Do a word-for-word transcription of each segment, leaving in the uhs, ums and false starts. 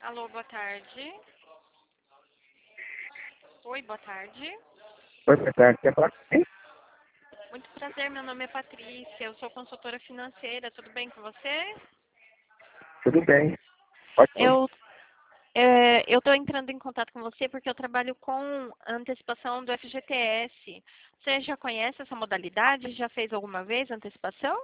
Alô, boa tarde. Oi, boa tarde. Oi, boa tarde. Quer falar com quem? Muito prazer, meu nome é Patrícia, eu sou consultora financeira, tudo bem com você? Tudo bem. Pode falar. Eu é, eu estou entrando em contato com você porque eu trabalho com antecipação do F G T S. Você já conhece essa modalidade? Já fez alguma vez antecipação?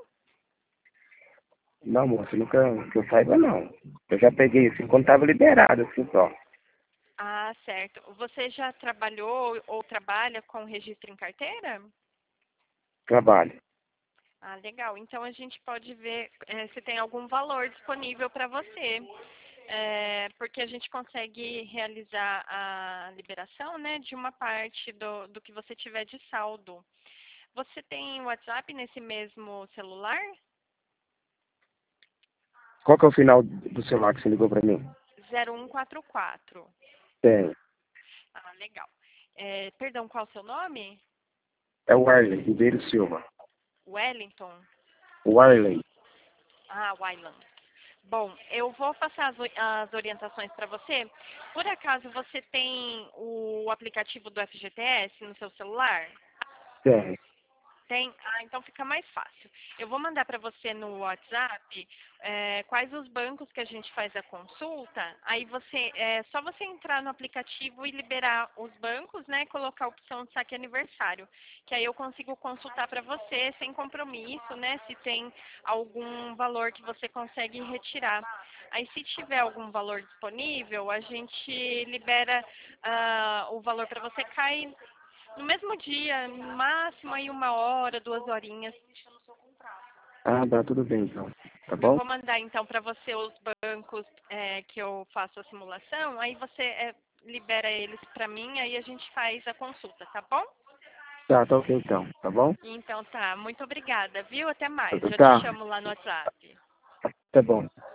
Não, moço, nunca que eu saiba, não. Eu já peguei assim, quando estava liberado, assim, só. Ah, certo. Você já trabalhou ou trabalha com registro em carteira? Trabalho. Ah, legal. Então a gente pode ver eh, se tem algum valor disponível para você. É, porque a gente consegue realizar a liberação, né, de uma parte do, do que você tiver de saldo. Você tem WhatsApp nesse mesmo celular? Qual que é o final do celular que você ligou pra mim? zero um quatro quatro. Tem. Ah, legal. É, perdão, qual o seu nome? É o Arley, Ribeiro Silva. Wellington? O Arley. Ah, Wyland. Bom, eu vou passar as, ori- as orientações para você. Por acaso você tem o aplicativo do F G T S no seu celular? Tem. Tem? Ah, então fica mais fácil. Eu vou mandar para você no WhatsApp eh, quais os bancos que a gente faz a consulta. Aí você é só você entrar no aplicativo e liberar os bancos, né? Colocar a opção de saque aniversário, que aí eu consigo consultar para você sem compromisso, né? Se tem algum valor que você consegue retirar. Aí se tiver algum valor disponível, a gente libera ah, o valor para você cair no mesmo dia, no máximo aí uma hora, duas horinhas. Ah, tá, tudo bem, então. Tá Eu bom? vou mandar então para você os bancos é, que eu faço a simulação, aí você é, libera eles para mim, aí a gente faz a consulta, tá bom? Tá, tá ok, então. Tá bom? Então tá, muito obrigada, viu? Até mais. Já te Tá. chamo lá no WhatsApp. Tá bom.